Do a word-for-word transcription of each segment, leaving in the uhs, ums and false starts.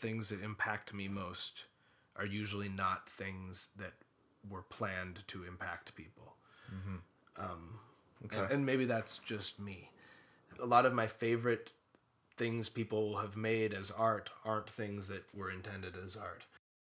things that impact me most are usually not things that were planned to impact people. Mm-hmm. Um, okay. and, and maybe that's just me. A lot of my favorite things people have made as art aren't things that were intended as art.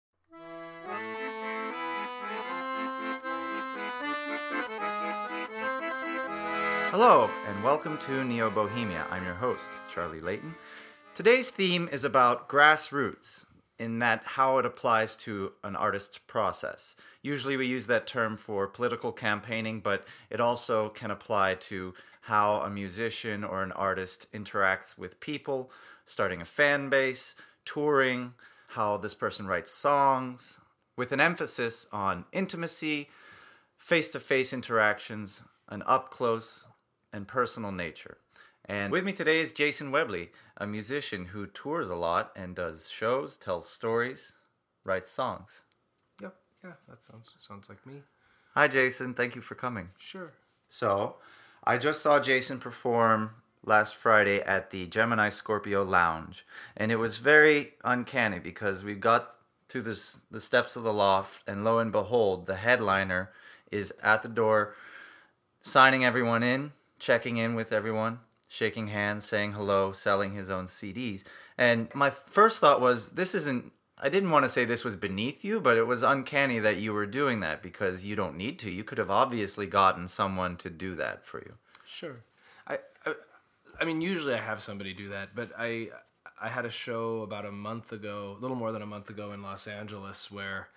Hello, and welcome to Neo Bohemia. I'm your host, Charlie Layton. Today's theme is about grassroots, in that how it applies to an artist's process. Usually we use that term for political campaigning, but it also can apply to how a musician or an artist interacts with people, starting a fan base, touring, how this person writes songs, with an emphasis on intimacy, face-to-face interactions, an up-close and personal nature. And with me today is Jason Webley, a musician who tours a lot and does shows, tells stories, writes songs. Yep, yeah, that sounds sounds like me. Hi, Jason. Thank you for coming. Sure. So, I just saw Jason perform last Friday at the Gemini Scorpio Lounge, and it was very uncanny because we got through this, the steps of the loft, and lo and behold, the headliner is at the door, signing everyone in, checking in with everyone, shaking hands, saying hello, selling his own C Ds. And my first thought was, this isn't, I didn't want to say this was beneath you, but it was uncanny that you were doing that because you don't need to. You could have obviously gotten someone to do that for you. Sure. I, I, I mean, usually I have somebody do that, but I, I had a show about a month ago, a little more than a month ago in Los Angeles where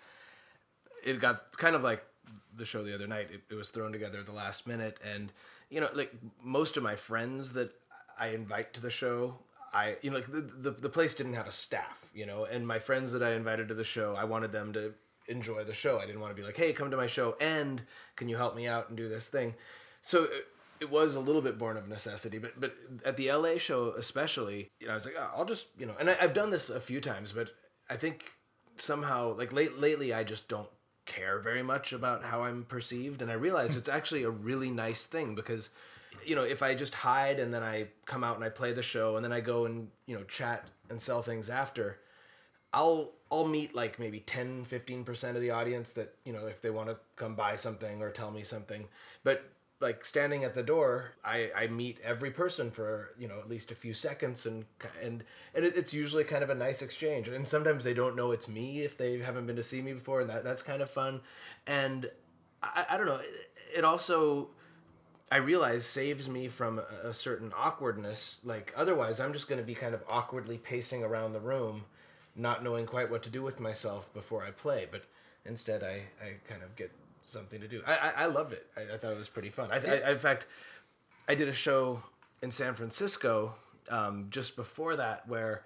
it got kind of like the show the other night. It, it was thrown together at the last minute, and you know, like most of my friends that I invite to the show, I, you know, like the, the the place didn't have a staff, you know, and my friends that I invited to the show, I wanted them to enjoy the show. I didn't want to be like, hey, come to my show and can you help me out and do this thing? So it, it was a little bit born of necessity, but but at the L A show especially, you know, I was like, oh, I'll just, you know, and I, I've done this a few times, but I think somehow, like late lately, I just don't care very much about how I'm perceived, and I realized it's actually a really nice thing because, you know, if I just hide and then I come out and I play the show and then I go and, you know, chat and sell things after, I'll I'll meet like maybe ten, fifteen percent of the audience that, you know, if they want to come buy something or tell me something, but like standing at the door, I, I meet every person for, you know, at least a few seconds, and and and it, it's usually kind of a nice exchange. And sometimes they don't know it's me if they haven't been to see me before, and that that's kind of fun. And I, I don't know, it, it also, I realize, saves me from a, a certain awkwardness. Like otherwise, I'm just going to be kind of awkwardly pacing around the room, not knowing quite what to do with myself before I play. But instead, I, I kind of get something to do. I, I, I loved it. I, I thought it was pretty fun. I, I, in fact, I did a show in San Francisco um, just before that where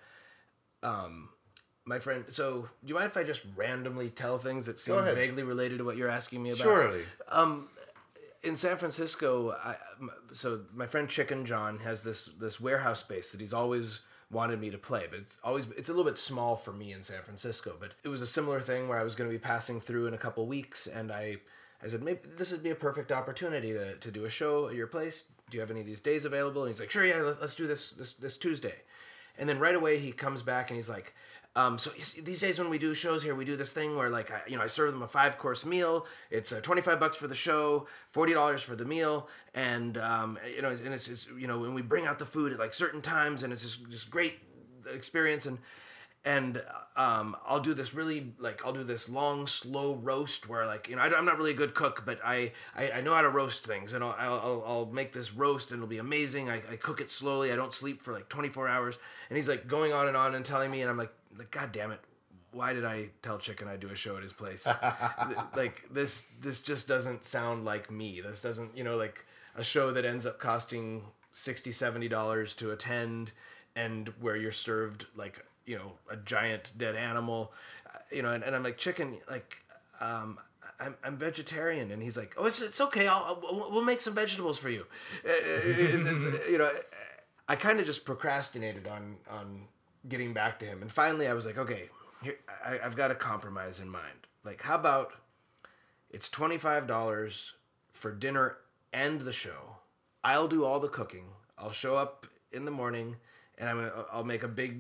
um, my friend... So, do you mind if I just randomly tell things that seem vaguely related to what you're asking me about? Surely. Um, in San Francisco, I, so my friend Chicken John has this this warehouse space that he's always wanted me to play, but it's always it's a little bit small for me in San Francisco. But it was a similar thing where I was going to be passing through in a couple weeks, and I I said, maybe this would be a perfect opportunity to, to do a show at your place. Do you have any of these days available? And he's like, sure, yeah, let's, let's do this, this this Tuesday. And then right away he comes back and he's like, um, so these days when we do shows here, we do this thing where like, I, you know, I serve them a five course meal. It's uh, twenty-five bucks for the show, forty dollars for the meal. And, um, you know, and it's just, you know, when we bring out the food at like certain times, and it's just, just great experience. And, and, um, I'll do this really, like, I'll do this long, slow roast where, like, you know, I, I'm not really a good cook, but I, I, I know how to roast things, and I'll, I'll, I'll make this roast, and it'll be amazing. I, I cook it slowly. I don't sleep for, like, twenty-four hours. And he's, like, going on and on and telling me, and I'm like, like, God damn it. Why did I tell Chicken I'd do a show at his place? Like, this, this just doesn't sound like me. This doesn't, you know, like, a show that ends up costing sixty dollars, seventy dollars to attend, and where you're served, like, you know, a giant dead animal, uh, you know, and, and I'm like, Chicken, like, um, I'm I'm vegetarian, and he's like, oh, it's it's okay, I'll, I'll we'll make some vegetables for you. It's, it's, you know, I kind of just procrastinated on on getting back to him, and finally I was like, okay, here, I, I've got a compromise in mind. Like, how about it's twenty-five dollars for dinner and the show. I'll do all the cooking. I'll show up in the morning, and I'm gonna I'll make a big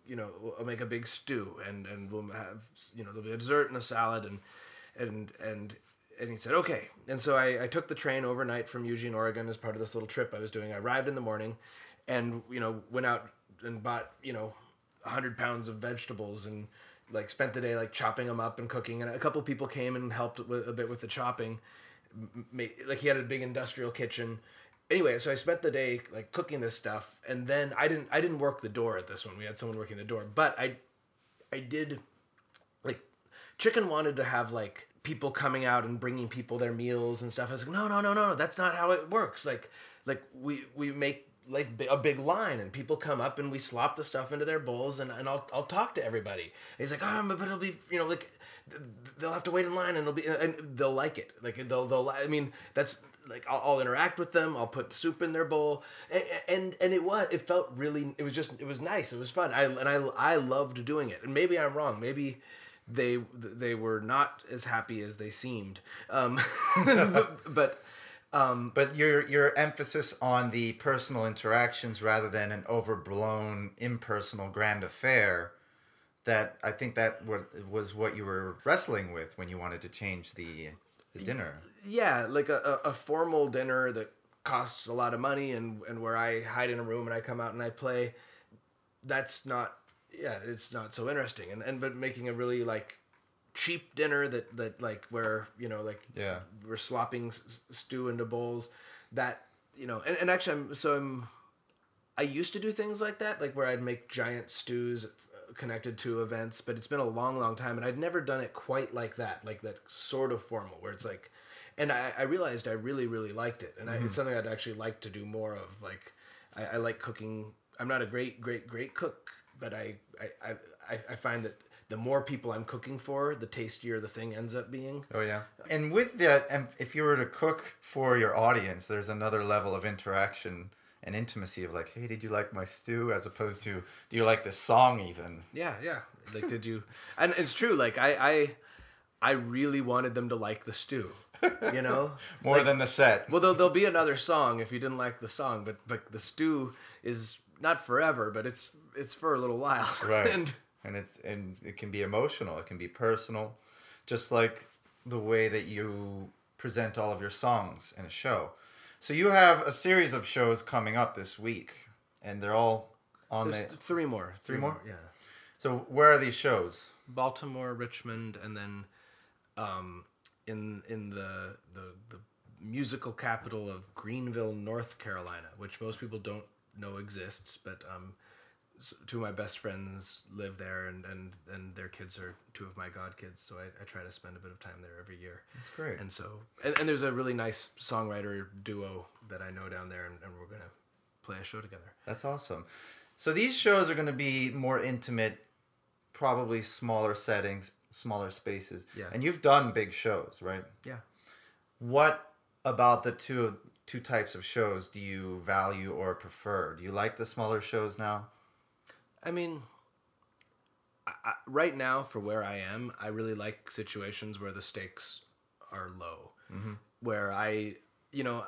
you know, I'll make a big stew, and, and we'll have, you know, there'll be a dessert and a salad, and and and and he said, okay. And so I, I took the train overnight from Eugene, Oregon, as part of this little trip I was doing. I arrived in the morning, and you know, went out and bought, you know, a hundred pounds of vegetables, and like spent the day like chopping them up and cooking. And a couple people came and helped with, a bit with the chopping. Made, like he had a big industrial kitchen. Anyway, so I spent the day like cooking this stuff, and then I didn't I didn't work the door at this one. We had someone working the door, but I I did like Chicken wanted to have like people coming out and bringing people their meals and stuff. I was like, no, no, no, no, no, that's not how it works. Like like we we make like a big line, and people come up and we slop the stuff into their bowls, and, and I'll I'll talk to everybody. And he's like, oh, but it'll be, you know, like they'll have to wait in line, and it'll be, and they'll like it. Like they'll they'll I mean, that's like I'll, I'll interact with them. I'll put soup in their bowl, and, and and it was it felt really it was just it was nice. It was fun. I and I I loved doing it. And maybe I'm wrong. Maybe they they were not as happy as they seemed. Um, but. but Um, but your your emphasis on the personal interactions rather than an overblown impersonal grand affair, that I think that was what you were wrestling with when you wanted to change the, the dinner. Yeah, like a, a formal dinner that costs a lot of money, and, and where I hide in a room and I come out and I play, that's not, yeah, it's not so interesting. And, and but making a really like cheap dinner that, that like where, you know, like yeah. we're slopping s- stew into bowls, that, you know, and, and actually I'm, so I'm, I used to do things like that, like where I'd make giant stews connected to events, but it's been a long, long time, and I'd never done it quite like that, like that sort of formal, where it's like, and I, I realized I really, really liked it, and mm-hmm. I, it's something I'd actually like to do more of. Like, I, I like cooking. I'm not a great, great, great cook, but I, I, I, I find that the more people I'm cooking for, the tastier the thing ends up being. Oh, yeah. And with that, and if you were to cook for your audience, there's another level of interaction and intimacy of like, hey, did you like my stew? As opposed to, do you like this song even? Yeah, yeah. Like, did you... And it's true, like, I, I, I really wanted them to like the stew, you know? More like, than the set. Well, there'll, there'll be another song if you didn't like the song, but, but the stew is not forever, but it's it's for a little while. Right. and, And it's and it can be emotional. It can be personal, just like the way that you present all of your songs in a show. So you have a series of shows coming up this week, and they're all on There's the three more. Three, three more? more? Yeah. So where are these shows? Baltimore, Richmond, and then um, in in the, the the musical capital of Greenville, North Carolina, which most people don't know exists, but um. two of my best friends live there, and, and, and their kids are two of my god kids, so I, I try to spend a bit of time there every year. That's great. And so, and, and there's a really nice songwriter duo that I know down there, and, and we're going to play a show together. That's awesome. So these shows are going to be more intimate, probably smaller settings, smaller spaces. Yeah. And you've done big shows, right? Yeah. What about the two two types of shows do you value or prefer? Do you like the smaller shows now? I mean, I, I, right now, for where I am, I really like situations where the stakes are low, mm-hmm. where I, you know,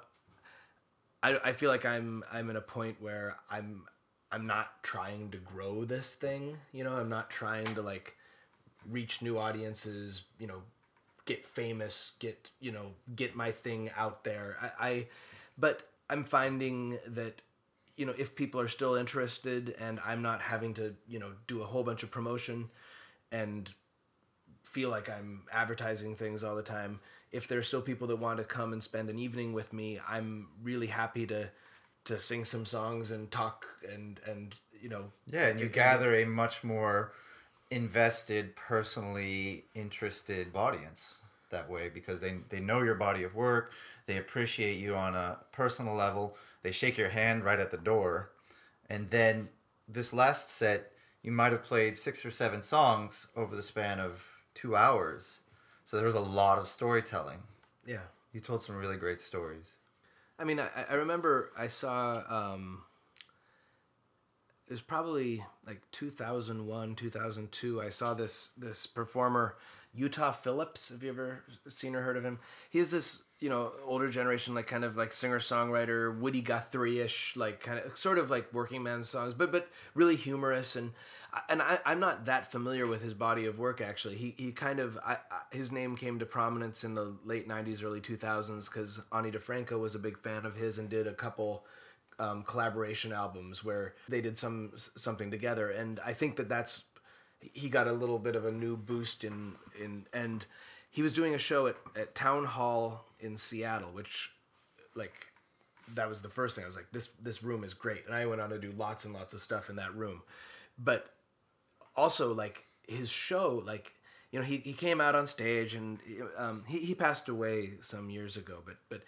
I, I feel like I'm I'm at a point where I'm I'm not trying to grow this thing, you know, I'm not trying to like reach new audiences, you know, get famous, get, you know, get my thing out there. I, I but I'm finding that, you know, if people are still interested and I'm not having to, you know, do a whole bunch of promotion and feel like I'm advertising things all the time, if there's still people that want to come and spend an evening with me, I'm really happy to to sing some songs and talk and, and you know. Yeah, and you and, gather a much more invested, personally interested audience that way, because they they know your body of work, they appreciate you on a personal level. They shake your hand right at the door. And then this last set, you might have played six or seven songs over the span of two hours. So there was a lot of storytelling. Yeah. You told some really great stories. I mean, I, I remember I saw, um, it was probably like two thousand one, two thousand two. I saw this this performer, Utah Phillips. Have you ever seen or heard of him? He is this, you know, older generation, like kind of like singer-songwriter, Woody Guthrie-ish, like kind of sort of like working man songs, but but really humorous. And and I, I'm not that familiar with his body of work, actually. He he kind of, I, I, his name came to prominence in the late nineties, early two thousands, because Ani DeFranco was a big fan of his and did a couple um, collaboration albums where they did some something together. And I think that that's, he got a little bit of a new boost in, in and he was doing a show at, at Town Hall in Seattle, which, like, that was the first thing. I was like, this this room is great. And I went on to do lots and lots of stuff in that room. But also, like, his show, like, you know, he, he came out on stage, and um, he, he passed away some years ago, but but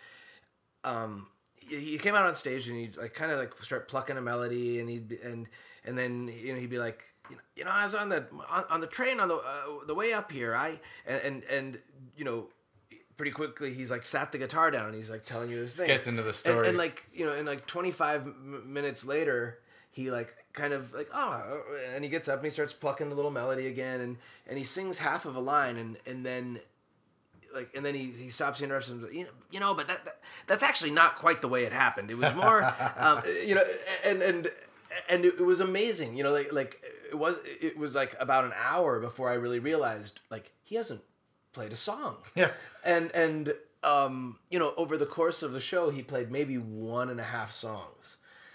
um, he came out on stage, and he'd like kind of like start plucking a melody, and he'd be, and and then you know he'd be like, you know, you know I was on the on, on the train on the uh, the way up here, I and, and and you know pretty quickly he's like sat the guitar down, and he's like telling you this thing, gets into the story, and, and like you know and like twenty-five m- minutes later he like kind of like oh and he gets up and he starts plucking the little melody again, and and he sings half of a line, and and then like and then he, he stops, he interrupts him, you know, you know but that, that that's actually not quite the way it happened. It was more um, you know and and and it was amazing, you know like like it was it was like about an hour before I really realized like he hasn't played a song. Yeah. And and um you know over the course of the show he played maybe one and a half songs.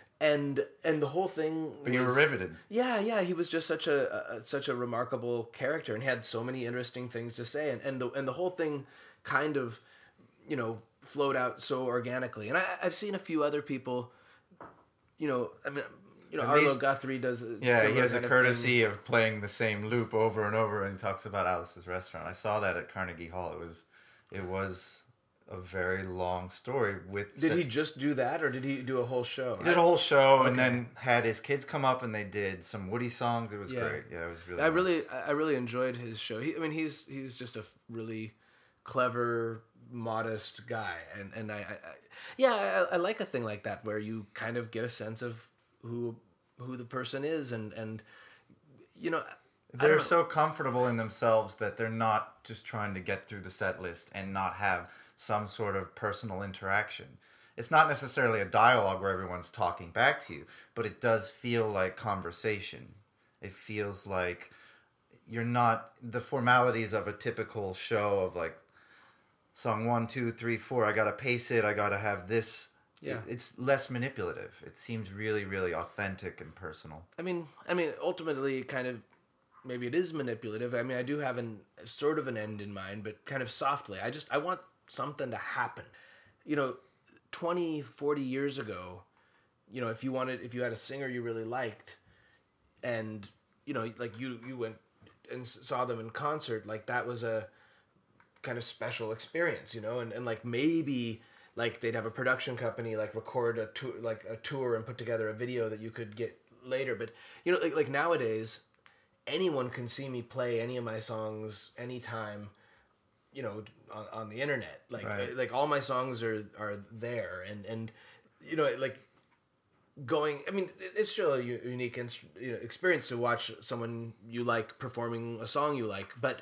And and the whole thing But was, you were riveted. Yeah, yeah, he was just such a, a such a remarkable character, and he had so many interesting things to say, and and the and the whole thing kind of, you know, flowed out so organically. And I, I've seen a few other people, you know, I mean, you know, At Arlo least- Guthrie does. A Yeah, he similar has a kind of courtesy of playing the same loop over and over, and he talks about Alice's Restaurant. I saw that at Carnegie Hall. It was, it was a very long story with. Did such- he just do that, or did he do a whole show? He did a whole show, and Okay. then had his kids come up, and they did some Woody songs. It was Yeah. great. Yeah, it was really. I nice. really, I really enjoyed his show. He, I mean, he's he's just a really clever, modest guy, and and I, I, I yeah, I, I like a thing like that where you kind of get a sense of who who the person is, and and you know, I They're don't know. so comfortable in themselves that they're not just trying to get through the set list and not have some sort of personal interaction. It's not necessarily a dialogue where everyone's talking back to you, but it does feel like conversation. It feels like you're not the formalities of a typical show of like song one, two, three, four. I gotta pace it. I gotta have this. Yeah. It- it's less manipulative. It seems really, really authentic and personal. I mean, I mean, ultimately, kind of, maybe it is manipulative. I mean, I do have an sort of an end in mind, but kind of softly. I just I want something to happen. You know, twenty, forty years ago, you know, if you wanted, if you had a singer you really liked, and you know, like you you went and s- saw them in concert, like that was a kind of special experience, you know, and and like maybe. Like they'd have a production company like record a tour, like a tour, and put together a video that you could get later. But you know, like like nowadays, anyone can see me play any of my songs anytime, you know, on, on the internet. Like Right. like all my songs are are there, and and you know, like going. I mean, it- it's still a u- unique ins- you know, experience to watch someone you like performing a song you like, but.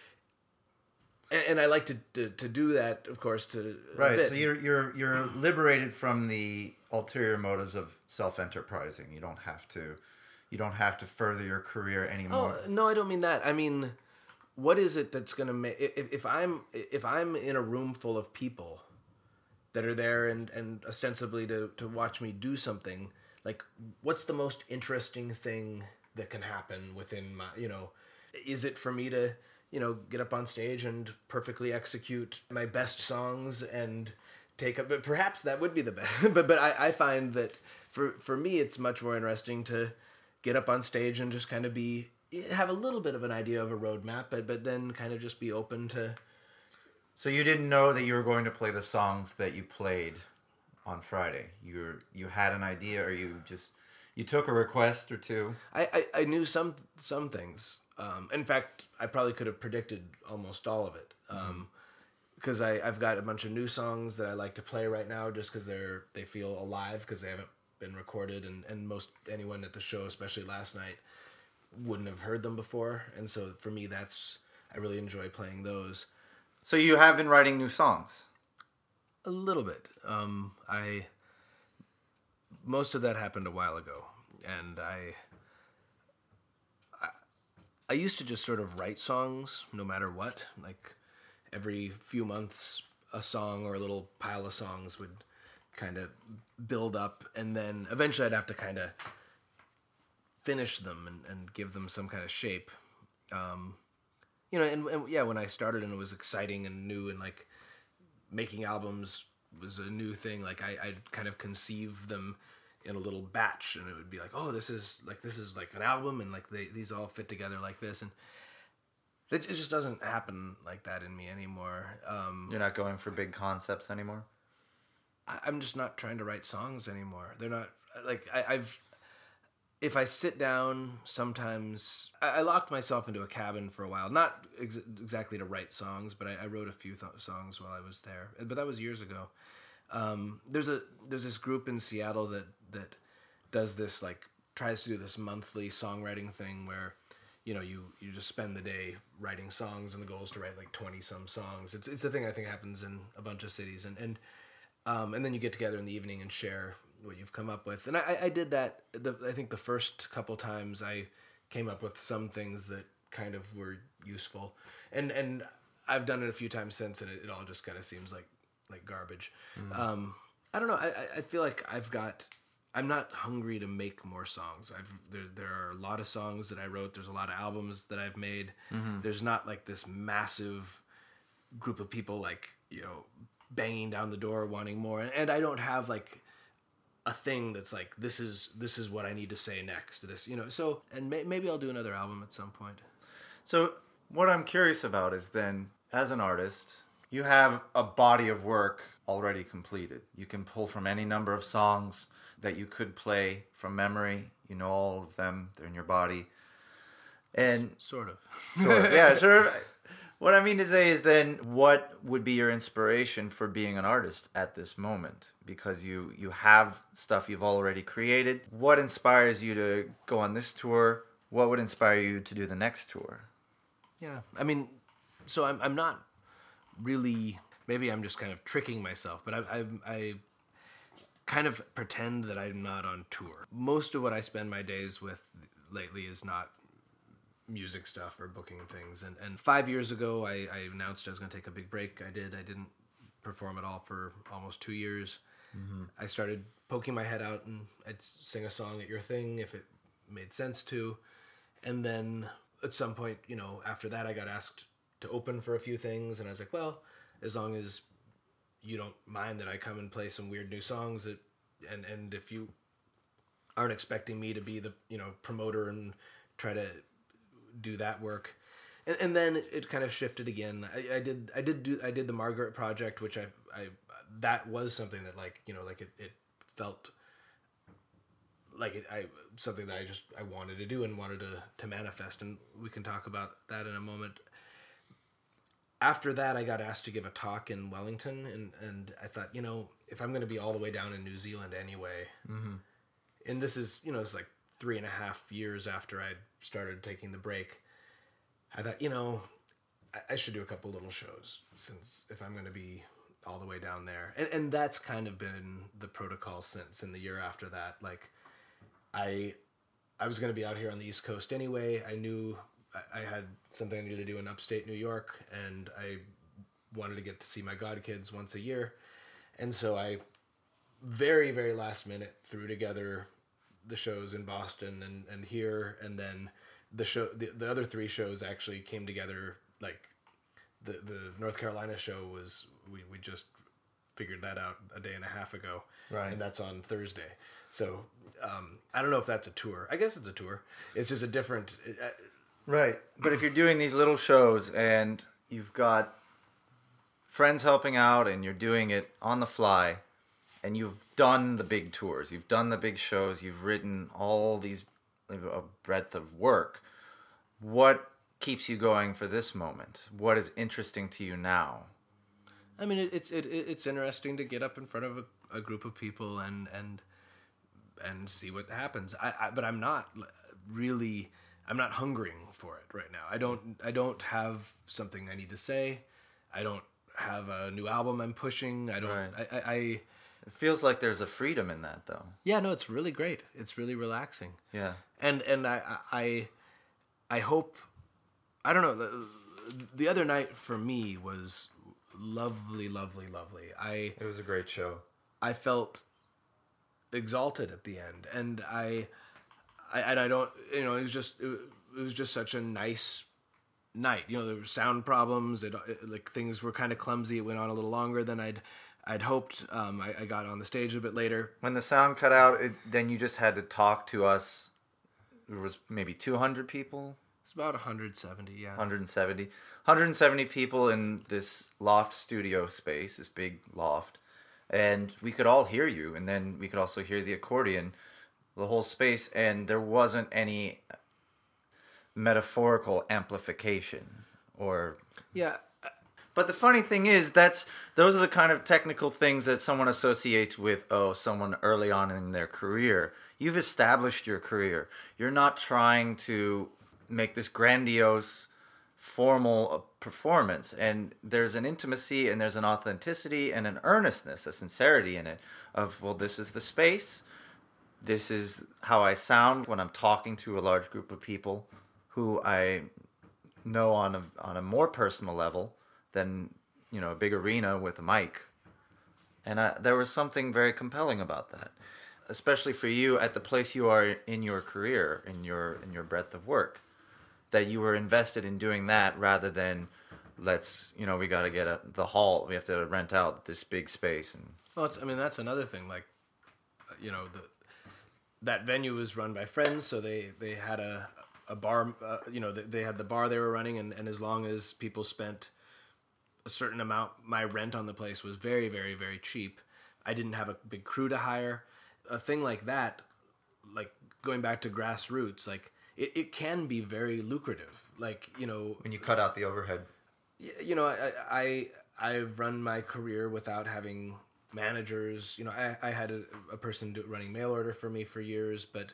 And, and I like to, to to do that, of course, to a Right, bit. so you're you're you're liberated from the ulterior motives of self-enterprising. You don't have to, you don't have to further your career anymore. Oh no, I don't mean that. I mean, what is it that's gonna make if if I'm if I'm in a room full of people that are there and and ostensibly to to watch me do something, like what's the most interesting thing that can happen within my, you know, is it for me to, you know, get up on stage and perfectly execute my best songs and take up, but perhaps that would be the best. but but I, I find that for for me it's much more interesting to get up on stage and just kind of be have a little bit of an idea of a roadmap, but but then kind of just be open to. So you didn't know that you were going to play the songs that you played on Friday. You were, you had an idea, or you just you took a request or two. I, I, I knew some some things. Um, in fact, I probably could have predicted almost all of it. Um, because I I've got a bunch of new songs that I like to play right now, just because they're they feel alive because they haven't been recorded, and, and most anyone at the show, especially last night, wouldn't have heard them before. And so for me, that's, I really enjoy playing those. So you have been writing new songs? A little bit. Um, I, most of that happened a while ago, and I, I, I used to just sort of write songs no matter what. Like every few months, a song or a little pile of songs would kind of build up, and then eventually I'd have to kind of finish them and, and give them some kind of shape. Um, you know, and, and yeah, when I started and it was exciting and new, and like making albums was a new thing, like I, I'd kind of conceive them in a little batch, and it would be like, oh, this is like, this is like an album, and like they, these all fit together like this, and it just doesn't happen like that in me anymore. Um, You're not going for big concepts anymore? I, I'm just not trying to write songs anymore. They're not, like, I, I've, if I sit down, sometimes I, I locked myself into a cabin for a while, not ex- exactly to write songs, but I, I wrote a few th- songs while I was there. But that was years ago. Um, there's a there's this group in Seattle that that does this, like, tries to do this monthly songwriting thing where, you know, you, you just spend the day writing songs, and the goal is to write like twenty some songs. It's it's a thing I think happens in a bunch of cities, and and um, and then you get together in the evening and share what you've come up with. And I, I did that. The, I think the first couple times I came up with some things that kind of were useful, and and I've done it a few times since, and it, it all just kind of seems like like garbage. Mm. Um, I don't know. I, I feel like I've got. I'm not hungry to make more songs. I've there there are a lot of songs that I wrote. There's a lot of albums that I've made. Mm-hmm. There's not like this massive group of people, like, you know, banging down the door wanting more, and, and I don't have like a thing that's like, this is this is what I need to say next to this, you know. So, and may, maybe I'll do another album at some point. So what I'm curious about is then, as an artist, you have a body of work already completed. You can pull from any number of songs that you could play from memory. You know all of them. They're in your body. And S- sort of. Sort of. Yeah, sure. What I mean to say is then, what would be your inspiration for being an artist at this moment? Because you, you have stuff you've already created. What inspires you to go on this tour? What would inspire you to do the next tour? Yeah, I mean, so I'm I'm not really, maybe I'm just kind of tricking myself, but I I, I kind of pretend that I'm not on tour. Most of what I spend my days with lately is not music stuff or booking things. And and five years ago, I, I announced I was going to take a big break. I did. I didn't perform at all for almost two years. Mm-hmm. I started poking my head out, and I'd sing a song at your thing if it made sense to. And then at some point, you know, after that, I got asked to open for a few things, and I was like, well, as long as you don't mind that I come and play some weird new songs, that, and and if you aren't expecting me to be the, you know, promoter and try to do that work. And, and then it, it kind of shifted again. I, I did I did do I did the Margaret Project, which I I that was something that, like, you know, like it, it felt like it, I something that I just I wanted to do and wanted to to manifest, and we can talk about that in a moment. After that, I got asked to give a talk in Wellington, and, and I thought, you know, if I'm going to be all the way down in New Zealand anyway, mm-hmm. and this is, you know, it's like three and a half years after I started taking the break, I thought, you know, I, I should do a couple little shows, since if I'm going to be all the way down there. And, and that's kind of been the protocol since. In the year after that, like, I I was going to be out here on the East Coast anyway. I knew I, I had something I needed to do in upstate New York, and I wanted to get to see my godkids once a year. And so I very, very last minute threw together the shows in Boston and, and here, and then the show the, the other three shows actually came together. Like the the North Carolina show was we, we just figured that out a day and a half ago, right? And that's on Thursday. So um, I don't know if that's a tour. I guess it's a tour. It's just a different uh, right. But if you're doing these little shows and you've got friends helping out and you're doing it on the fly, and you've done the big tours, you've done the big shows, you've written all these, a breadth of work, what keeps you going for this moment? What is interesting to you now? I mean, it, it's it, it's interesting to get up in front of a, a group of people and and and see what happens. I, I but I'm not really I'm not hungering for it right now. I don't I don't have something I need to say. I don't have a new album I'm pushing. I don't Right. I, I, I It feels like there's a freedom in that, though. yeah, no, it's really great. It's really relaxing. Yeah. And and I I I hope I don't know the, the other night for me was lovely, lovely, lovely. I It was a great show. I felt exalted at the end, and I, I and I don't, you know, it was just it, it was just such a nice night. You know, there were sound problems. It, it like things were kind of clumsy. It went on a little longer than I'd I'd hoped. Um, I, I got on the stage a bit later. When the sound cut out, it, then you just had to talk to us. There was maybe two hundred people. It's about one hundred seventy, yeah. one hundred seventy. one hundred seventy people in this loft studio space, this big loft. And we could all hear you, and then we could also hear the accordion, the whole space, and there wasn't any metaphorical amplification or Yeah. But the funny thing is, that's those are the kind of technical things that someone associates with, oh, someone early on in their career. You've established your career. You're not trying to make this grandiose, formal performance. And there's an intimacy and there's an authenticity and an earnestness, a sincerity in it of, well, this is the space. This is how I sound when I'm talking to a large group of people who I know on a, on a more personal level than, you know, a big arena with a mic. And I, there was something very compelling about that, especially for you at the place you are in your career, in your in your breadth of work, that you were invested in doing that rather than, let's, you know, we got to get a, the hall, we have to rent out this big space. And Well, it's, I mean, that's another thing. Like, you know, the that venue was run by friends, so they, they had a a bar. Uh, you know, they, they had the bar they were running, and, and as long as people spent a certain amount, my rent on the place was very, very, very cheap. I didn't have a big crew to hire. A thing like that, like going back to grassroots, like it, it can be very lucrative. Like, you know, when you cut out the overhead. you know, I, I, I've run my career without having managers. You know, I, I had a, a person do, running mail order for me for years, but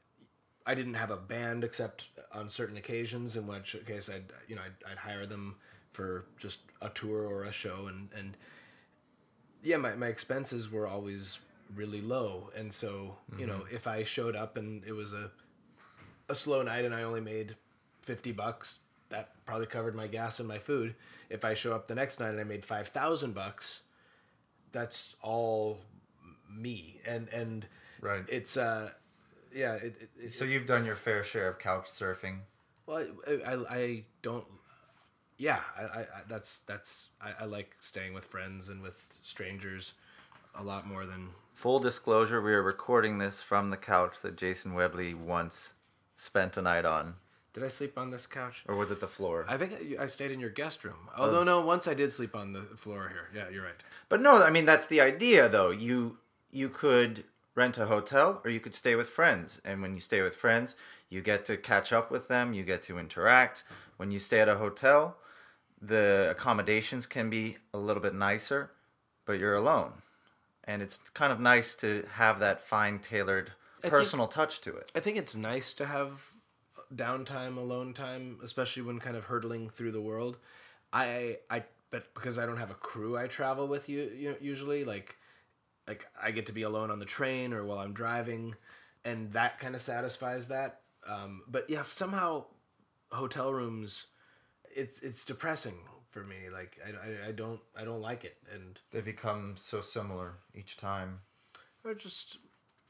I didn't have a band except on certain occasions, in which case I'd, you know, I'd, I'd hire them for just a tour or a show. And, and yeah, my, my expenses were always really low. And so, mm-hmm. you know, if I showed up and it was a, a slow night and I only made fifty bucks, that probably covered my gas and my food. If I show up the next night and I made five thousand bucks, that's all me. And, and right. it's, uh, yeah. It, it, it, so you've done your fair share of couch surfing. Well, I, I, I don't, yeah, I, I, that's, that's, I, I like staying with friends and with strangers a lot more than... Full disclosure, we are recording this from the couch that Jason Webley once spent a night on. Did I sleep on this couch? Or was it the floor? I think I, I stayed in your guest room. Although, no, once I did sleep on the floor here. Yeah, you're right. But no, I mean, that's the idea, though. You you could rent a hotel or you could stay with friends. And when you stay with friends, you get to catch up with them. You get to interact. When you stay at a hotel, the accommodations can be a little bit nicer, but you're alone. And it's kind of nice to have that fine-tailored personal think, touch to it. I think it's nice to have downtime, alone time, especially when kind of hurtling through the world. I, I, but because I don't have a crew I travel with you, you know, usually, like, like I get to be alone on the train or while I'm driving, and that kind of satisfies that. Um, but yeah, somehow hotel rooms, it's it's depressing for me. Like I, I, I don't I don't like it, and they become so similar each time. Or just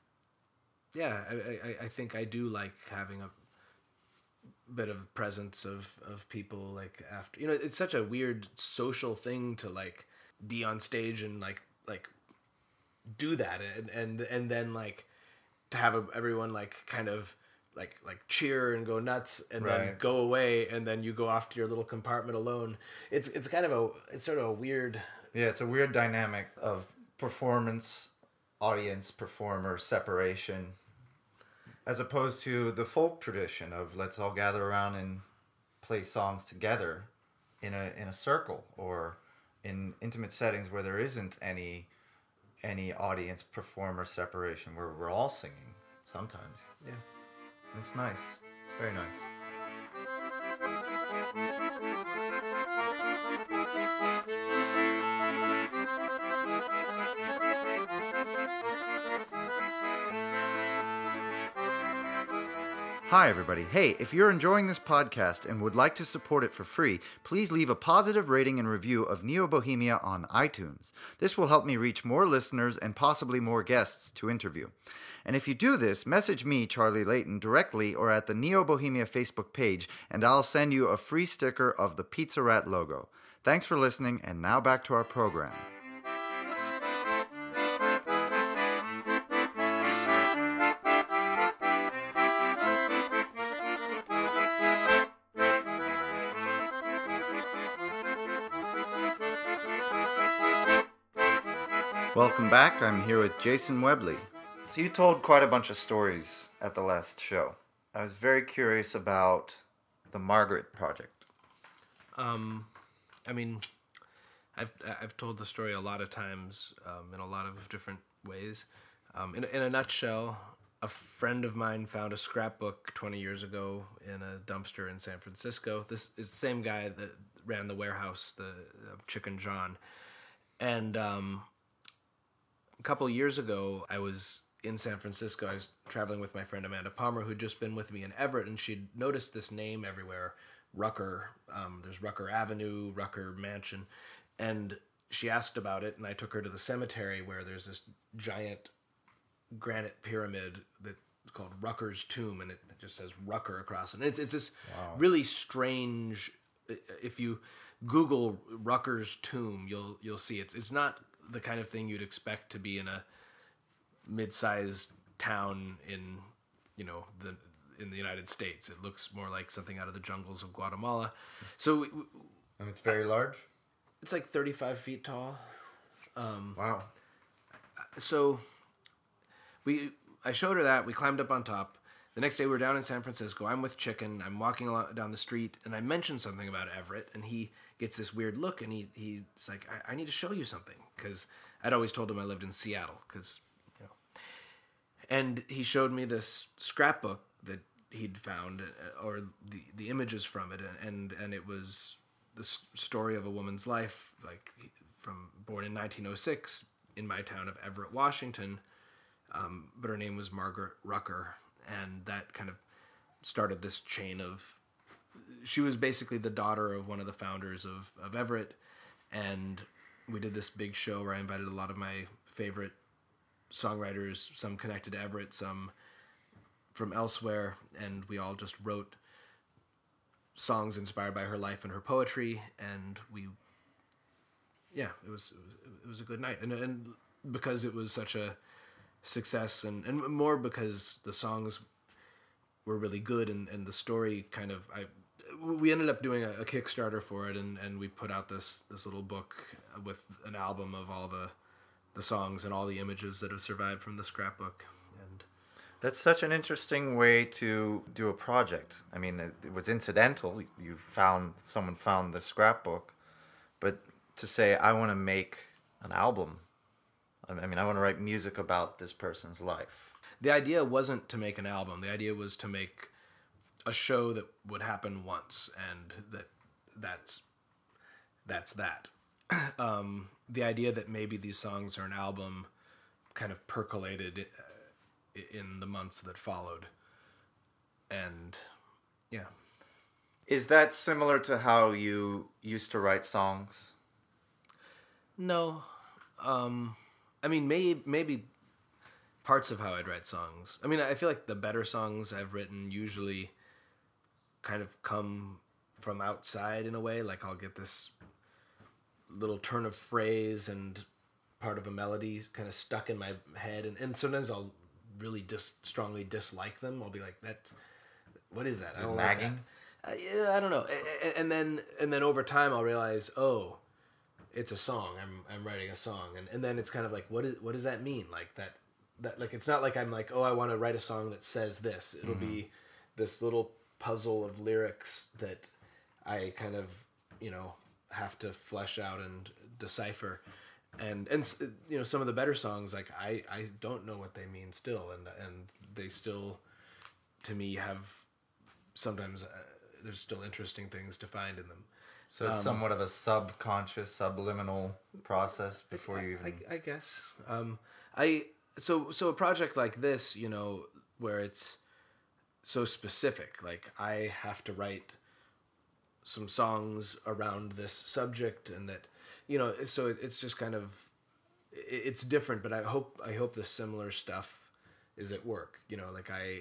yeah, I, I, I think I do like having a bit of presence of, of people, like, after, you know, it's such a weird social thing to like be on stage and like like do that and and, and then like to have a, everyone like kind of like like cheer and go nuts and right. then go away and then you go off to your little compartment alone. It's it's kind of a it's sort of a weird yeah it's a weird dynamic of performance, audience, performer separation, as opposed to the folk tradition of let's all gather around and play songs together in a in a circle or in intimate settings where there isn't any any audience performer separation where we're all singing sometimes. Yeah. It's nice. It's very nice. Hi, everybody. Hey, if you're enjoying this podcast and would like to support it for free, please leave a positive rating and review of Neo Bohemia on iTunes. This will help me reach more listeners and possibly more guests to interview. And if you do this, message me, Charlie Layton, directly or at the Neo Bohemia Facebook page, and I'll send you a free sticker of the Pizza Rat logo. Thanks for listening, and now back to our program. Welcome back. I'm here with Jason Webley. So you told quite a bunch of stories at the last show. I was very curious about the Margaret Project. Um, I mean, I've I've told the story a lot of times um, in a lot of different ways. Um, in in a nutshell, a friend of mine found a scrapbook twenty years ago in a dumpster in San Francisco. This is the same guy that ran the warehouse, the uh, Chicken John, and um, a couple years ago, I was in San Francisco. I was traveling with my friend Amanda Palmer, who'd just been with me in Everett, and she'd noticed this name everywhere, Rucker. Um, there's Rucker Avenue, Rucker Mansion, and she asked about it, and I took her to the cemetery where there's this giant granite pyramid that's called Rucker's Tomb, and it just says Rucker across it. And it's, it's this wow. really strange, if you Google Rucker's Tomb, you'll you'll see it's it's not the kind of thing you'd expect to be in a mid-sized town in, you know, the in the United States. It looks more like something out of the jungles of Guatemala. So, and it's very large. It's like thirty-five feet tall. Um, wow. So, we I showed her that. We climbed up on top. The next day we were down in San Francisco. I'm with Chicken. I'm walking along, down the street, and I mentioned something about Everett, and he gets this weird look, and he he's like, I, I need to show you something, because I'd always told him I lived in Seattle, because, you know. And he showed me this scrapbook that he'd found, or the, the images from it, and and it was the story of a woman's life, like from born in nineteen oh six in my town of Everett, Washington, um, but her name was Margaret Rucker. And that kind of started this chain of, she was basically the daughter of one of the founders of, of Everett. And we did this big show where I invited a lot of my favorite songwriters, some connected to Everett, some from elsewhere. And we all just wrote songs inspired by her life and her poetry. And we, yeah, it was, it was, it was a good night. And, and because it was such a success, and, and more because the songs were really good, and, and the story kind of, I we ended up doing a, a Kickstarter for it, and, and we put out this this little book with an album of all the the songs and all the images that have survived from the scrapbook. And that's such an interesting way to do a project. I mean, it, it was incidental. You found someone found the scrapbook, but to say I want to make an album. I mean, I want to write music about this person's life. The idea wasn't to make an album. The idea was to make a show that would happen once, and that that's that's that. Um, the idea that maybe these songs are an album kind of percolated in the months that followed. And, yeah. Is that similar to how you used to write songs? No. Um... I mean, maybe maybe parts of how I'd write songs. I mean, I feel like the better songs I've written usually kind of come from outside in a way. Like I'll get this little turn of phrase and part of a melody kind of stuck in my head, and, and sometimes I'll really dis- strongly dislike them. I'll be like, "That, what is that?" Is it nagging? Like uh, yeah, I don't know. And, and then and then over time I'll realize, oh, it's a song. I'm I'm writing a song, and, and then it's kind of like, what is what does that mean? Like that that like it's not like I'm like, oh, I want to write a song that says this. It'll mm-hmm. be this little puzzle of lyrics that I kind of, you know, have to flesh out and decipher. and and s- you know, some of the better songs, like I I don't know what they mean still, and and they still, to me, have sometimes uh, there's still interesting things to find in them. So it's somewhat of a subconscious, subliminal process before you even. I, I guess. Um, I so so a project like this, you know, where it's so specific. Like I have to write some songs around this subject, and that, you know, so it, it's just kind of it, it's different. But I hope I hope the similar stuff is at work. You know, like I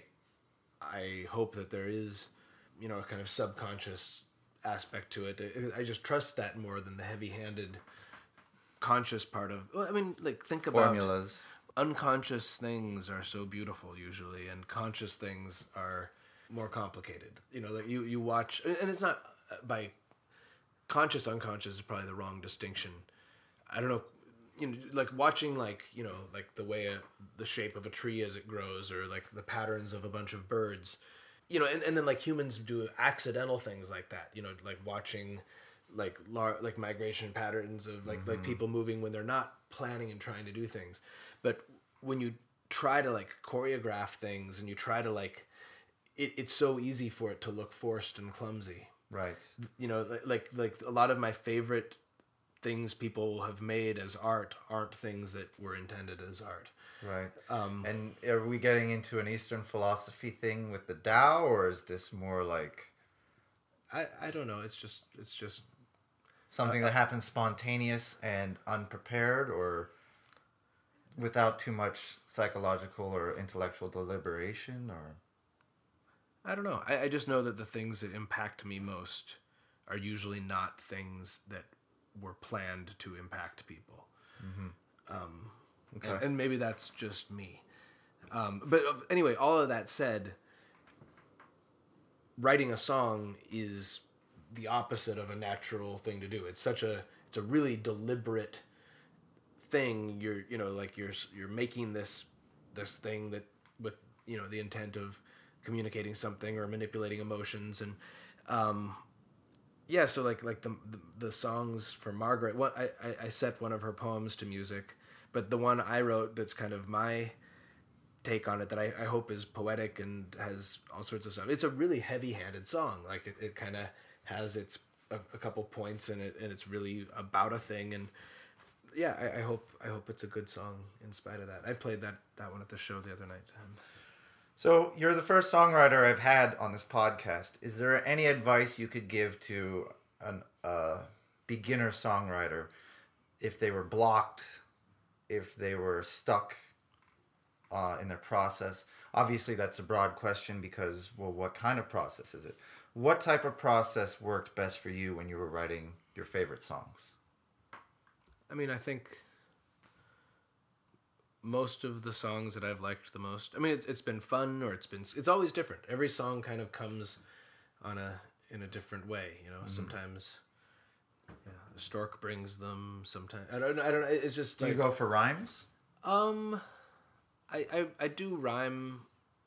I hope that there is, you know, a kind of subconscious aspect to it. I just trust that more than the heavy-handed conscious part of. Well, I mean, like think Formulas. about unconscious things are so beautiful usually, and conscious things are more complicated. You know, like you you watch, and it's not by conscious unconscious is probably the wrong distinction. I don't know. You know, like watching, like, you know, like the way a, the shape of a tree as it grows, or like the patterns of a bunch of birds. You know, and, and then like humans do accidental things like that, you know, like watching like lar- like migration patterns of like, mm-hmm. like people moving when they're not planning and trying to do things. But when you try to like choreograph things and you try to like, it, it's so easy for it to look forced and clumsy. Right. You know, like, like, like a lot of my favorite things people have made as art aren't things that were intended as art. Right. Um, and are we getting into an Eastern philosophy thing with the Tao, or is this more like I, I don't know. It's just it's just something uh, that happens spontaneous and unprepared, or without too much psychological or intellectual deliberation, or I don't know. I, I just know that the things that impact me most are usually not things that were planned to impact people. Mm-hmm. Um, okay. and, and maybe that's just me. Um, but anyway, all of that said, writing a song is the opposite of a natural thing to do. It's such a it's a really deliberate thing. You're you know like you're you're making this this thing that with you know the intent of communicating something or manipulating emotions, and um, yeah. So like like the, the the songs for Margaret. What I, I I set one of her poems to music, but the one I wrote that's kind of my take on it that I, I hope is poetic and has all sorts of stuff. It's a really heavy-handed song. Like it, it kind of has its a, a couple points in it, and it's really about a thing. And yeah, I, I hope I hope it's a good song in spite of that. I played that that one at the show the other night. Um, so you're the first songwriter I've had on this podcast. Is there any advice you could give to an uh, beginner songwriter if they were blocked, if they were stuck Uh, in their process? Obviously, that's a broad question because, well, what kind of process is it? What type of process worked best for you when you were writing your favorite songs? I mean, I think most of the songs that I've liked the most, I mean, it's it's been fun, or it's been, it's always different. Every song kind of comes on a, in a different way, you know, mm-hmm. Sometimes, yeah, a stork brings them, sometimes, I don't I don't know, it's just Do like, you go for rhymes? Um... I, I, I do rhyme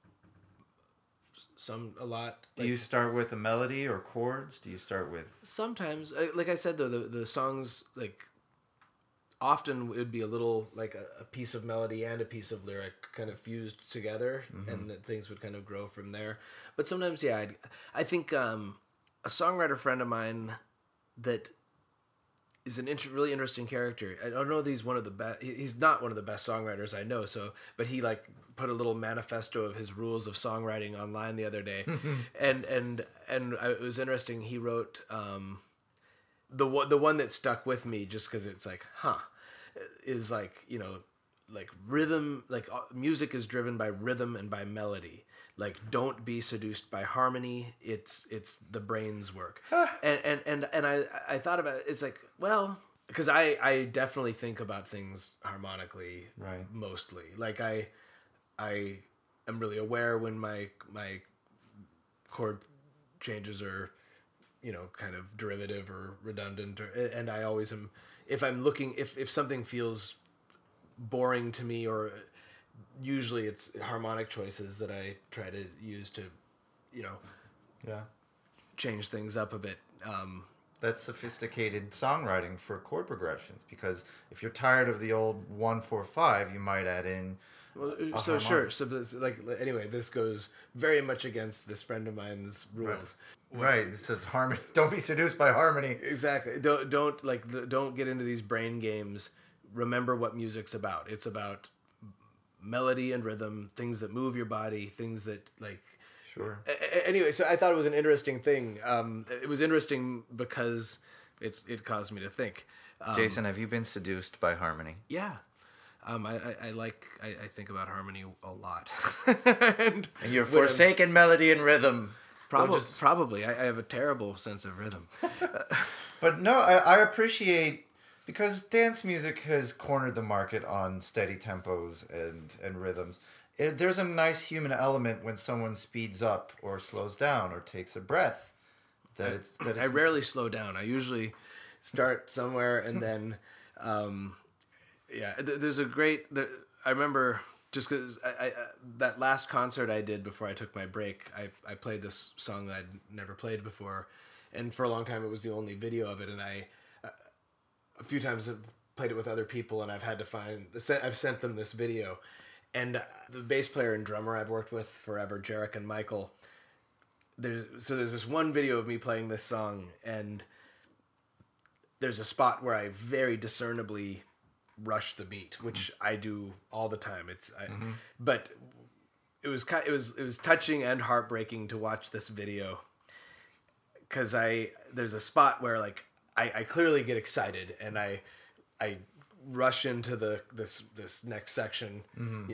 some a lot. Do like, you start with a melody or chords? Do you start with sometimes? Like I said though, the the songs like often it would be a little like a, a piece of melody and a piece of lyric kind of fused together, mm-hmm. and that things would kind of grow from there. But sometimes, yeah, I'd, I think um, a songwriter friend of mine that is an inter- really interesting character. I don't know that he's one of the best. He's not one of the best songwriters I know. So, but he like put a little manifesto of his rules of songwriting online the other day, and and and it was interesting. He wrote um, the one the one that stuck with me just because it's like, huh, is like you know, like rhythm. Like uh, music is driven by rhythm and by melody. Like, don't be seduced by harmony. It's it's the brain's work. and, and and and I I thought about it. It's like, well, because I I definitely think about things harmonically, right? Mostly, like I I am really aware when my my chord changes are, you know, kind of derivative or redundant, or, and I always am. If I'm looking, if if something feels boring to me, or usually it's harmonic choices that I try to use to, you know, yeah, change things up a bit. Um, that's sophisticated songwriting for chord progressions. Because if you're tired of the old one four five, you might add in. Well, so sure. So this, like anyway, this goes very much against this friend of mine's rules. Right. It says harmony. Don't be seduced by harmony. Exactly. Don't don't like don't get into these brain games. Remember what music's about. It's about melody and rhythm, things that move your body, things that like. Sure. A- anyway, so I thought it was an interesting thing. Um, it was interesting because it it caused me to think. Um, Jason, have you been seduced by harmony? Yeah. Um, I, I, I like I, I think about harmony a lot. and, And you're forsaken melody and rhythm. Probably, just... probably. I, I have a terrible sense of rhythm. But no, I, I appreciate, because dance music has cornered the market on steady tempos and, and rhythms. It, there's a nice human element when someone speeds up or slows down or takes a breath. That I, it's, that it's... I rarely slow down. I usually start somewhere and then... Um, yeah, there's a great... There, I remember... Just because I, I, that last concert I did before I took my break, I I played this song that I'd never played before, and for a long time it was the only video of it. And I, a few times have played it with other people, and I've had to find. I've sent them this video, and the bass player and drummer I've worked with forever, Jarek and Michael. There's so there's this one video of me playing this song, and there's a spot where I very discernibly rush the beat, which I do all the time. It's, I, mm-hmm. but it was kind, it was, it was touching and heartbreaking to watch this video. Cause I, there's a spot where like, I, I clearly get excited and I, I rush into the, this, this next section mm-hmm.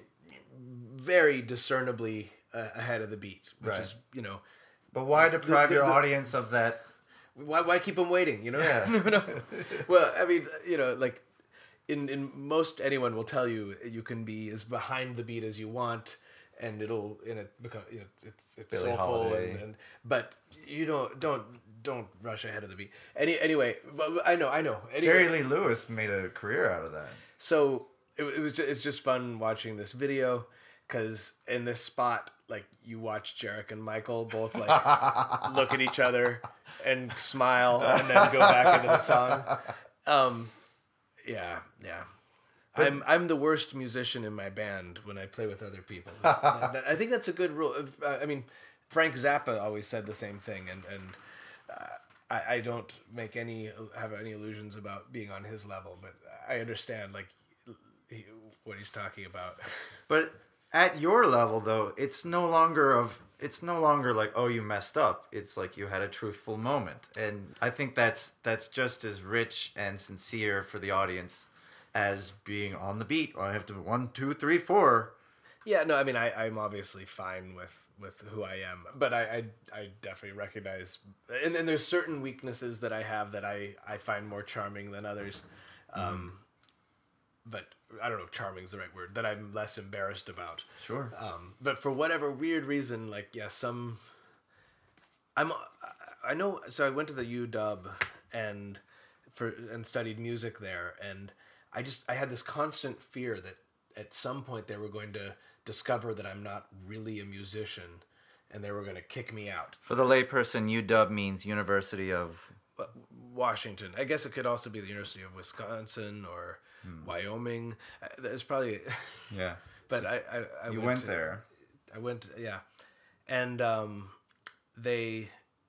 very discernibly uh, ahead of the beat, which right. is, you know, but why deprive the, the, your the, audience of that? Why, why keep them waiting? You know? Yeah. no, no. Well, I mean, you know, like, In in most anyone will tell you you can be as behind the beat as you want, and it'll in it become you know, it's it's Billie soulful and, and but you don't don't don't rush ahead of the beat. Any anyway, but I know I know. Anyway, Jerry Lee Lewis made a career out of that. So it, it was just, it's just fun watching this video because in this spot like you watch Jarek and Michael both like look at each other and smile and then go back into the song. Um, Yeah, yeah. But, I'm I'm the worst musician in my band when I play with other people. I think that's a good rule. I mean, Frank Zappa always said the same thing, and and uh, I I don't make any have any illusions about being on his level, but I understand like he, what he's talking about. But at your level, though, it's no longer of it's no longer like, oh, you messed up. It's like you had a truthful moment, and I think that's that's just as rich and sincere for the audience as being on the beat. I have to one, two, three, four. Yeah, no, I mean, I, I'm obviously fine with, with who I am, but I, I, I definitely recognize, and then there's certain weaknesses that I have that I, I find more charming than others. Um, mm. But I don't know if charming is the right word, that I'm less embarrassed about. Sure. Um, but for whatever weird reason, like, yeah, some, I'm, I know, so I went to the U W and for, and studied music there. And I just, I had this constant fear that at some point they were going to discover that I'm not really a musician and they were going to kick me out. For the layperson, U W means University of Washington. I guess it could also be the University of Wisconsin or hmm. Wyoming. There's probably yeah. But so I, I, I you went, went to, there. I went, yeah, and um, they.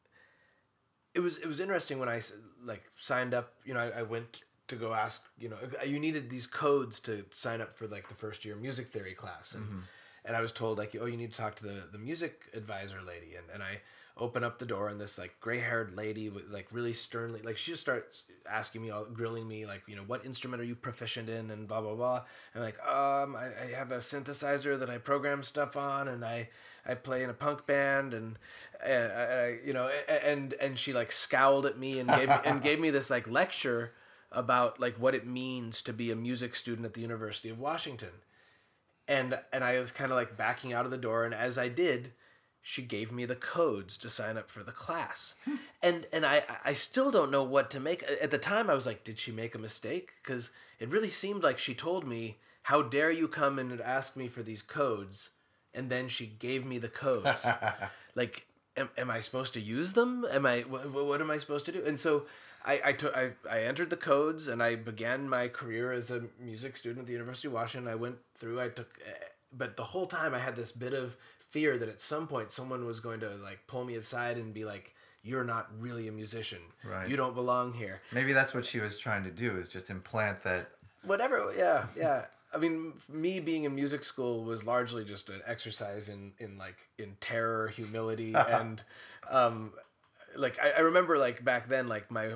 It was it was interesting when I like signed up. You know, I, I went to go ask. You know, you needed these codes to sign up for like the first year music theory class, and mm-hmm. and I was told like, oh, you need to talk to the the music advisor lady, and and I. Open up the door and this like gray-haired lady with like really sternly like she just starts asking me all grilling me like, you know, what instrument are you proficient in and blah blah blah. And I'm like um I, I have a synthesizer that I program stuff on and I I play in a punk band and uh, I, you know and and she like scowled at me and gave me, and gave me this like lecture about like what it means to be a music student at the University of Washington. And and I was kind of like backing out of the door, and as I did, she gave me the codes to sign up for the class. and and I, I still don't know what to make. At the time, I was like, did she make a mistake? Because it really seemed like she told me, how dare you come in and ask me for these codes? And then she gave me the codes. like, am, am I supposed to use them? Am I what, what am I supposed to do? And so I I, took, I I entered the codes and I began my career as a music student at the University of Washington. I went through. I took, but the whole time I had this bit of fear that at some point someone was going to like pull me aside and be like, "You're not really a musician. Right. You don't belong here." Maybe that's what she was trying to do, is just implant that. Whatever. Yeah. Yeah. I mean, me being in music school was largely just an exercise in, in like in terror, humility, and um, like I, I remember like back then, like my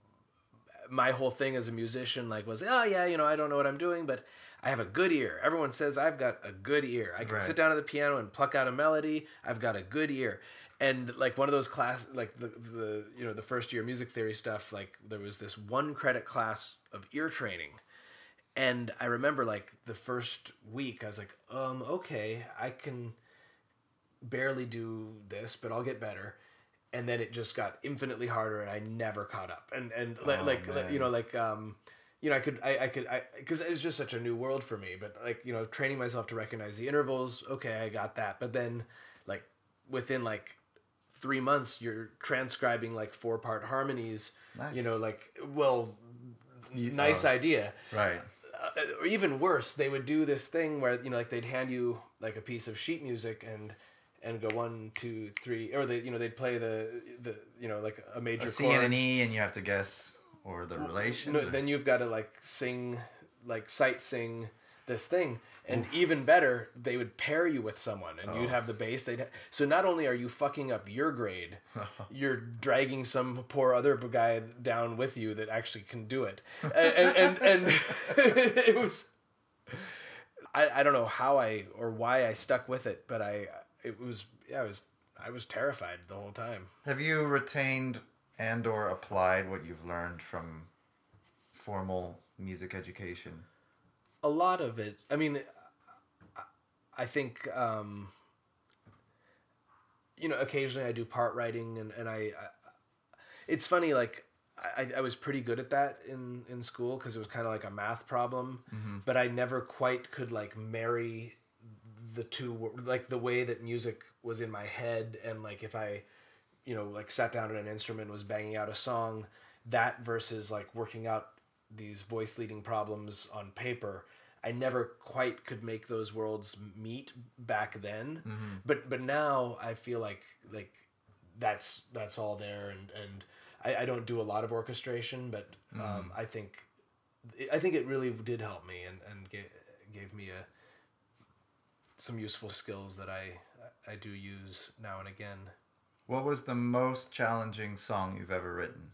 my whole thing as a musician like was, oh yeah, you know, I don't know what I'm doing, but I have a good ear. Everyone says I've got a good ear. I can Right. sit down at the piano and pluck out a melody. I've got a good ear. And like one of those class, like the, the you know the first year music theory stuff, like there was this one credit class of ear training. And I remember like the first week, I was like, um, okay, I can barely do this, but I'll get better. And then it just got infinitely harder, and I never caught up. And and Oh, like, like man. you know, like um, you know, I could I, I could I because it was just such a new world for me. But like you know, training myself to recognize the intervals, okay, I got that. But then like within like three months, you're transcribing like four part harmonies. Nice. You know, like well, You- nice oh. idea. Right. Uh, or even worse, they would do this thing where you know, like they'd hand you like a piece of sheet music and and go one, two, three, or they you know they'd play the the you know like a major A C chord. and an E, and you have to guess or the relation. No, or- then you've got to like sing, like sight sing this thing, and even better, they would pair you with someone, and you'd Oh. have the bass. They'd ha- so not only are you fucking up your grade, you're dragging some poor other guy down with you that actually can do it, and and, and, and it was. I, I don't know how I or why I stuck with it, but I it was yeah I was I was terrified the whole time. Have you retained and or applied what you've learned from formal music education? A lot of it. I mean, I- I think um, you know occasionally I do part writing, and and I. I it's funny, like I, I was pretty good at that in in school because it was kind of like a math problem, but I never quite could like marry the two wor- like the way that music was in my head, and like if I you know like sat down at an instrument and was banging out a song, that versus like working out these voice leading problems on paper. I never quite could make those worlds meet back then, but but now I feel like like that's that's all there, and and I, I don't do a lot of orchestration, but um, I think I think it really did help me and and gave, gave me a some useful skills that I I do use now and again. What was the most challenging song you've ever written?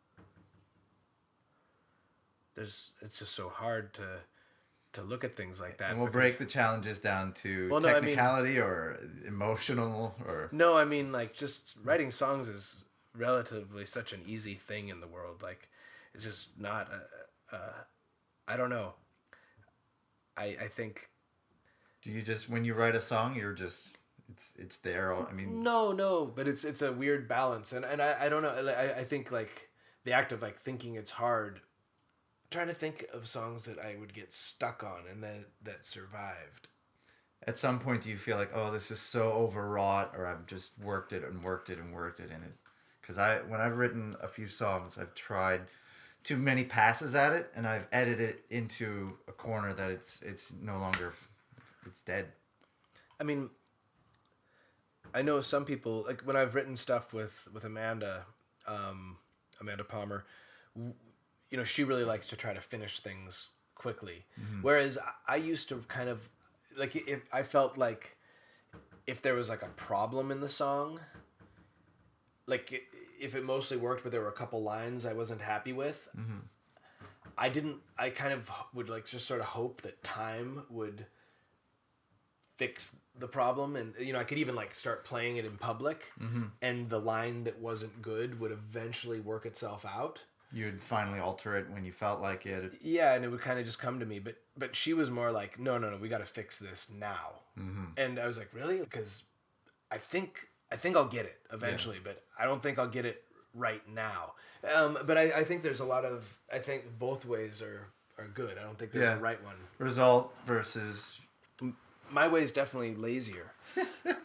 There's it's just so hard to to look at things like that. And we'll because- break the challenges down to Well, no, I mean- technicality or emotional or... No, I mean like just writing songs is relatively such an easy thing in the world. Like it's just not. A, a, I don't know. I I think Do you just, when you write a song, you're just, it's it's there? I mean... no, no, but it's it's a weird balance, and and I, I don't know. I I think like the act of like thinking it's hard. Trying to think of songs that I would get stuck on and that that survived. At some point, do you feel like, oh, this is so overwrought, or I've just worked it and worked it and worked it in it? Because I, when I've written a few songs, I've tried too many passes at it, and I've edited it into a corner that it's it's no longer, it's dead. I mean, I know some people like when I've written stuff with with Amanda, um, Amanda Palmer. w- You know, she really likes to try to finish things quickly, whereas I- I used to kind of like if I felt like if there was like a problem in the song, like i- if it mostly worked, but there were a couple lines I wasn't happy with. I didn't. I kind of would like just sort of hope that time would fix the problem, and you know I could even like start playing it in public, and the line that wasn't good would eventually work itself out. You'd finally alter it when you felt like it. Yeah, and it would kind of just come to me. But but she was more like, no, no, no, we got to fix this now. And I was like, really? Because I think I think I'll get it eventually, but I don't think I'll get it right now. Um, but I, I think there's a lot of I think both ways are are good. I don't think there's Yeah. a right one. Result versus... My way is definitely lazier.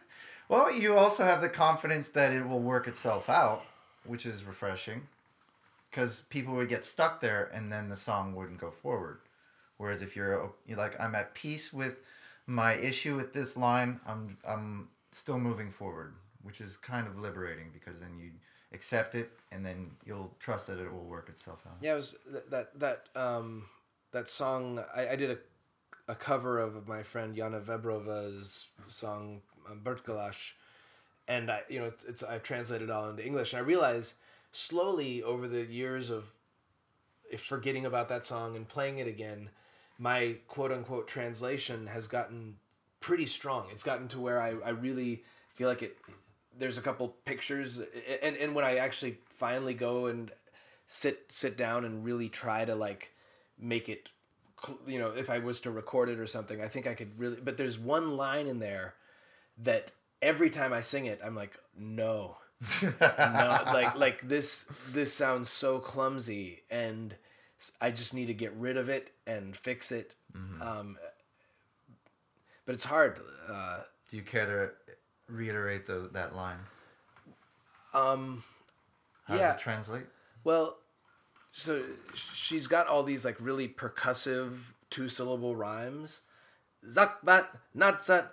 Well, you also have the confidence that it will work itself out, which is refreshing. Because people would get stuck there and then the song wouldn't go forward. Whereas if you're, you're like, I'm at peace with my issue with this line, I'm I'm still moving forward, which is kind of liberating because then you accept it and then you'll trust that it will work itself out. Yeah, it was that that that, um, that song. I, I did a a cover of my friend Jana Vebrova's song um, Bertkalash, and I you know it's, it's I translated it all into English, and I realized slowly over the years of forgetting about that song and playing it again, my quote unquote translation has gotten pretty strong. It's gotten to where I, I really feel like it, there's a couple pictures and, and when I actually finally go and sit, sit down and really try to like make it, you know, if I was to record it or something, I think I could really, but there's one line in there that every time I sing it, I'm like, no, no, like like this this sounds so clumsy and I just need to get rid of it and fix it. Mm-hmm. Um, but it's hard. Uh, Do you care to reiterate the, that line? Um, How yeah. does it translate? Well, so she's got all these like really percussive two syllable rhymes. Zakbat, natzat,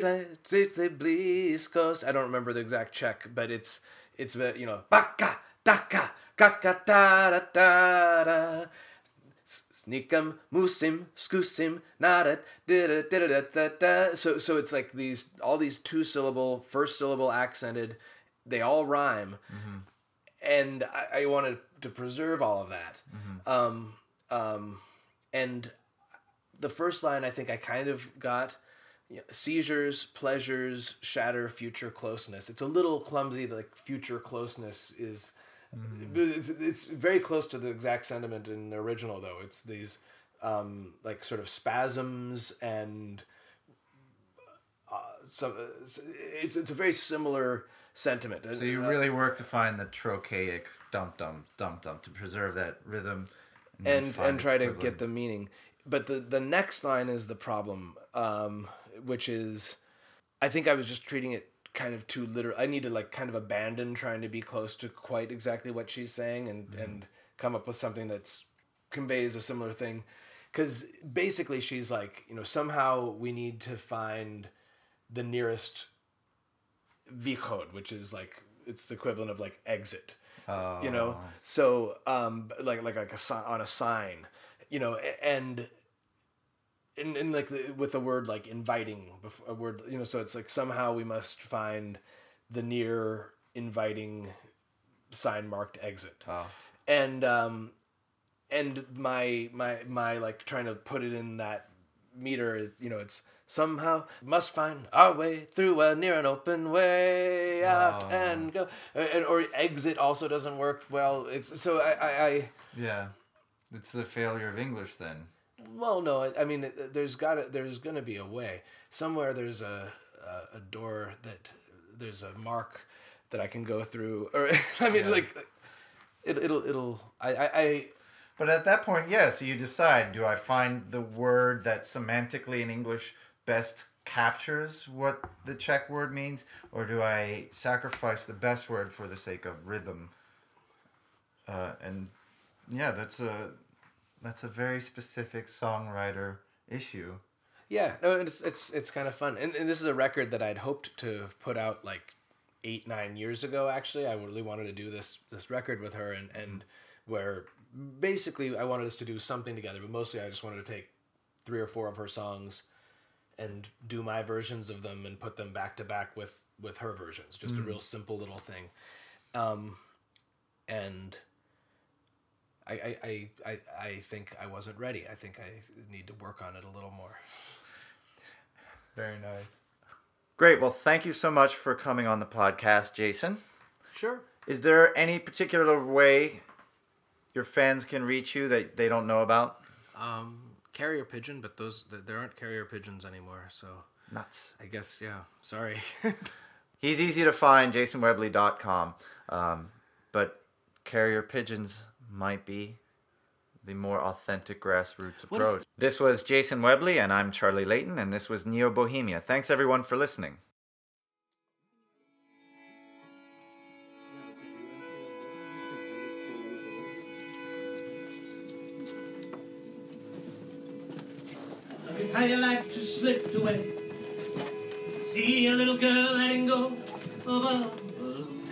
bliskos. I don't remember the exact Czech, but it's it's you know baka daka kaka da da da da sneakum musim skusim nada da da da da da. So so it's like these all these two syllable first syllable accented. They all rhyme, mm-hmm. and I, I wanted to preserve all of that. Mm-hmm. Um, um, and the first line, I think I kind of got, you know, seizures, pleasures, shatter, future closeness. It's a little clumsy, like future closeness is, mm-hmm. it's, it's very close to the exact sentiment in the original though. It's these um, like sort of spasms and uh, some, it's, it's a very similar sentiment. So you really work to find the trochaic dum-dum, dum-dum to preserve that rhythm. And, and, and try to get the meaning. But the, the next line is the problem, um, which is, I think I was just treating it kind of too literal. I need to like kind of abandon trying to be close to quite exactly what she's saying and, mm-hmm. and come up with something that's conveys a similar thing. Because basically she's like, you know, somehow we need to find the nearest východ, which is like, it's the equivalent of like exit, oh. you know? So um, like, like, like a, on a sign. You know, and and, and like the, with the word like inviting, a word, you know, so it's like somehow we must find the near inviting sign marked exit. Oh. And um, and my my my like trying to put it in that meter, you know, it's somehow must find our way through a near and open way out oh. and go, and, or exit also doesn't work well. It's so I I. I yeah. It's the failure of English, then. Well, no, I mean, there's got to, there's going to be a way. Somewhere there's a, a a door that there's a mark that I can go through, or I mean, yeah. like it, it'll it'll I, I I. But at that point, yeah. So you decide: do I find the word that semantically in English best captures what the Czech word means, or do I sacrifice the best word for the sake of rhythm? Uh, and yeah, that's a that's a very specific songwriter issue. Yeah, no, it's it's it's kind of fun, and, and this is a record that I'd hoped to have put out like eight nine years ago. Actually, I really wanted to do this this record with her, and and where basically I wanted us to do something together, but mostly I just wanted to take three or four of her songs and do my versions of them and put them back to back with with her versions. Just mm. a real simple little thing, um, and. I, I, I, I think I wasn't ready. I think I need to work on it a little more. Very nice. Great. Well, thank you so much for coming on the podcast, Jason. Sure. Is there any particular way your fans can reach you that they don't know about? Um, carrier pigeon, but those there aren't carrier pigeons anymore, so... Nuts. I guess, yeah. Sorry. He's easy to find, jason webley dot com. Um, but carrier pigeons... might be the more authentic grassroots approach. Th- this was Jason Webley, and I'm Charlie Layton, and this was Neo Bohemia. Thanks, everyone, for listening. how your life just slipped away. See a little girl letting go of a balloon.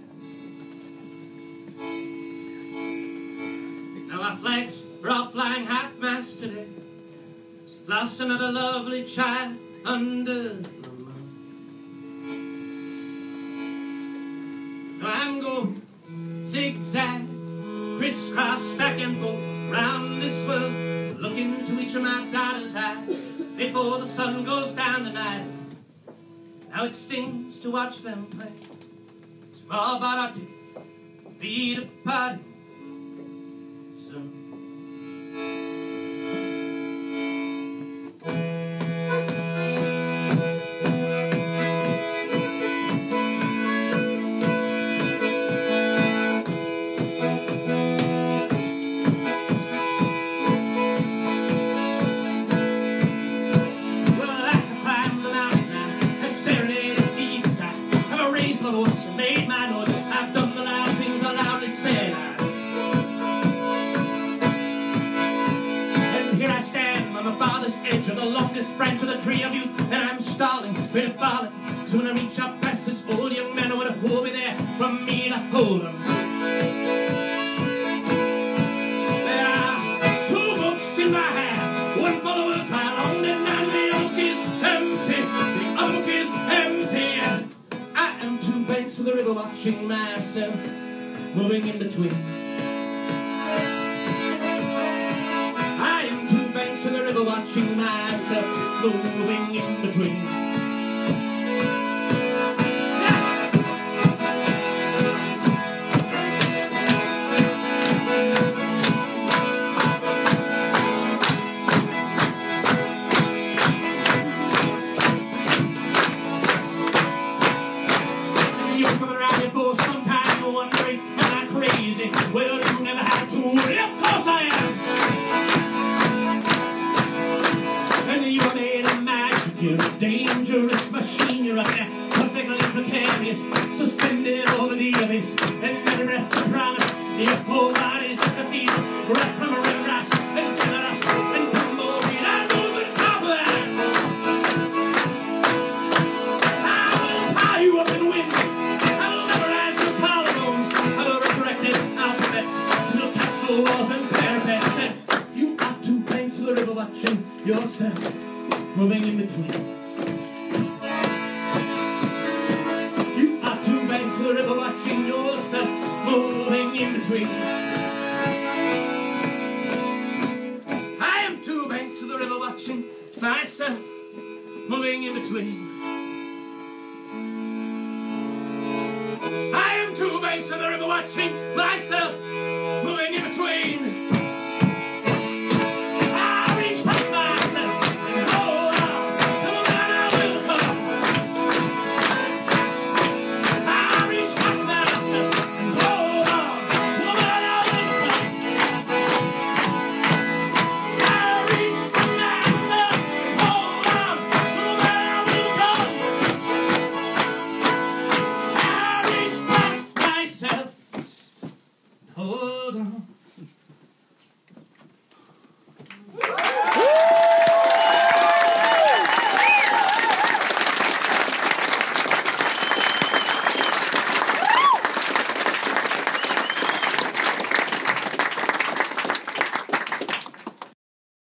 Now our flags are all flying half-mast today. We've lost another lovely child under the moon. Now I'm going zigzag, crisscross, back and forth round this world, look into each of my daughter's eyes before the sun goes down tonight. Now it stings to watch them play. It's all about our tea, feed a party soon. Made my noise, I've done the loud things I loudly said. And here I stand on the farthest edge of the longest branch of the tree of youth, and I'm stalling, ready to fall it. So when I reach up past this old young man, I want to hold me there for me to hold him. There are two books in my hand, one full of words I long and none. The other book is empty, the other book is empty. Two banks of the river watching myself moving in between. I am two banks of the river watching myself moving in between. Well, you never had to worry, of course I am. And you are made of magic, you're a dangerous machine. You're up there, perfectly precarious, suspended over the abyss. And every breath you promise, your whole body's at the feet. Right from a river rise, and generous, and tumbleweed, and goes and cobwebs. I will tie you up in wind, I will memorize your collarbones, I will resurrect it. Walls and parapets, and you are two banks of the river watching yourself moving in between. You are two banks of the river watching yourself moving in between. I am two banks of the river watching myself moving in between. I am two banks of the river watching myself